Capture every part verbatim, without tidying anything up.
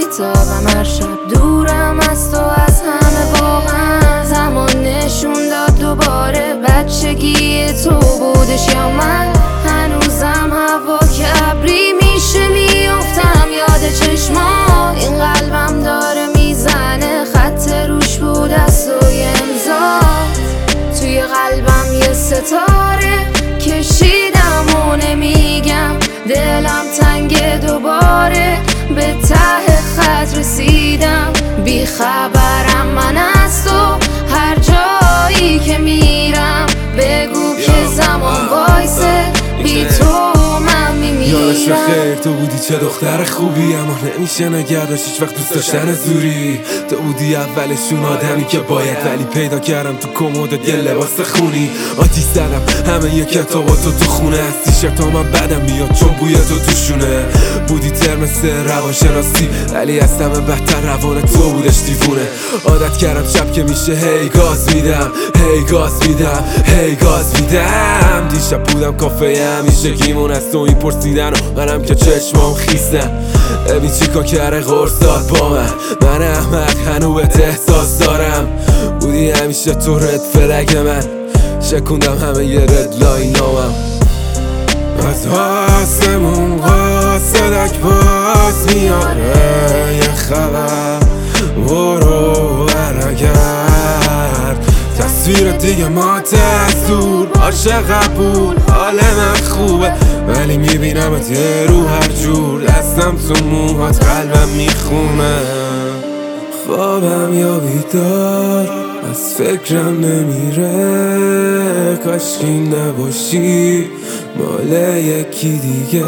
بیتابم هر شب دورم از تو از همه واقعا زمان نشون داد دوباره بچگی تو بودش یا من هنوزم هوا کبری میشه میافتم یاد چشما این قلبم داره میزنه خط روش بود از توی امضا توی قلبم یه ستاره کشیدم و نمیگم دلم تنگ دوباره به ته خط رسیدم بی خبرم من از تو هر جایی که میرم بگو که زمان وایسه بی تو من میمیرم یادش بخیر تو بودی چه دختر خوبی اما نمیشه نگرداش هیچ وقت دوست داشتن زوری تو بودی اولشون آدمی که باید ولی پیدا کردم تو کمدت یه لباس خونی آتیش زدم همه یه کتاباتو تو خونه از تیشرت ها من بدم میاد چون بوی تو توشونه بودی ترمس روانشناسی ولی از همه بدتر روان تو بودش دیوونه عادت کردم شب که میشه هی گاز میدم هی گاز میدم هی گاز میدم دیشب بودم کافه همیشه گیمون از تو این پرسیدن و منم که چشمام خیسم ببین چیکار کرده قرص داد با من من احمق هنو بهت احساس دارم بودی همیشه تو رد فلگ من شکوندم همه یه رد لاینامم از آسمون قاصدک باز میاره یه خبر برو برگرد تصویر دیگه مات از دور عاشق قبول حال من خوبه ولی میبینمت یه رو هر جور دستم تو موهات قلبم میخونه خوابم یا بیدار از فکرم نمیره کاشکی نباشی مال یکی دیگه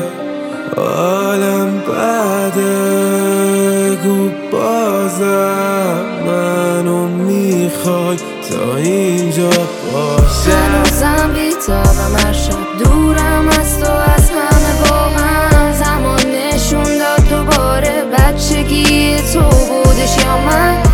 حالم بده گو بازم منو میخوای تا اینجا باشه هنوزم بیتابم هر شب دورم از تو از همه واقعا زمان نشون داد دوباره بچگی تو بودش یا من